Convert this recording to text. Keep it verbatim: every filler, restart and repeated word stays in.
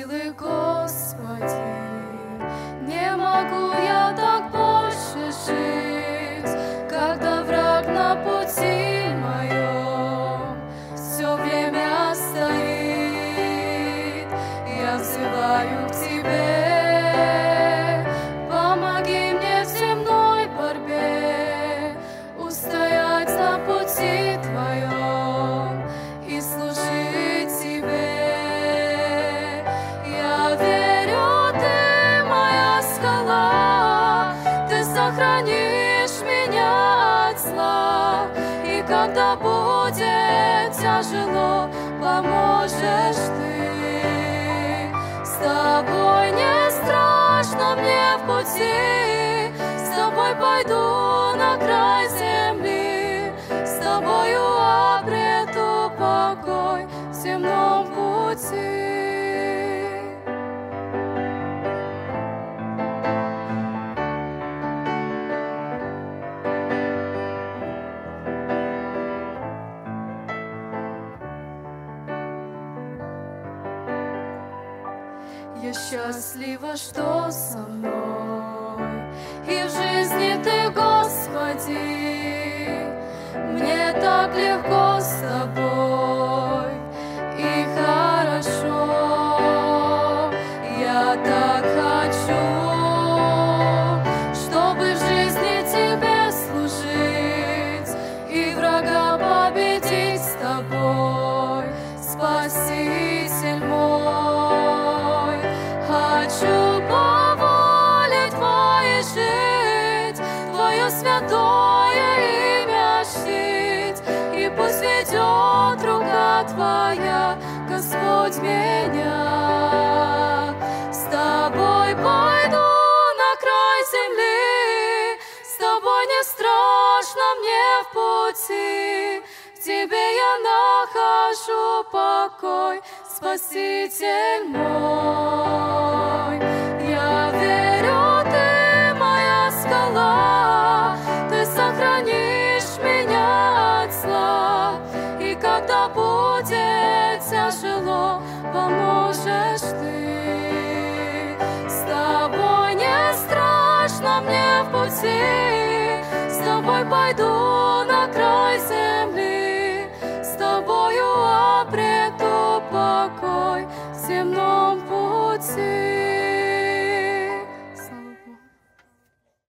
силы, Господи. Не могу я так больше жить, когда враг на пути моем все время стоит. Я взываю к Тебе, помоги мне в земной борьбе устоять на пути Твоем и служить Тебе. Я верю, Ты моя скала, Ты сохранишь меня от зла, и когда будет тяжело, поможешь Ты. С Тобой не страшно мне в пути, с Тобой пойду на край земли, с Тобою обрету покой в земном пути. Я счастлива, что со мной, и в жизни Ты, Господи. Мне так легко с Тобой и хорошо. Я так хочу, чтобы в жизни Тебе служить и врага победить с Тобой, Спаситель мой. Хочу по воле Твоей жить, Твое святое имя чтить, и пусть ведет рука Твоя, Господь, меня. С Тобой пойду на край земли, с Тобой не страшно мне в пути, в Тебе я нахожу покой, Спаситель мой. Я верю, Ты моя скала, Ты сохранишь меня от зла, и когда будет тяжело, поможешь Ты. С Тобой не страшно мне в пути, с Тобой пойду на край земли, с Тобою обрету покой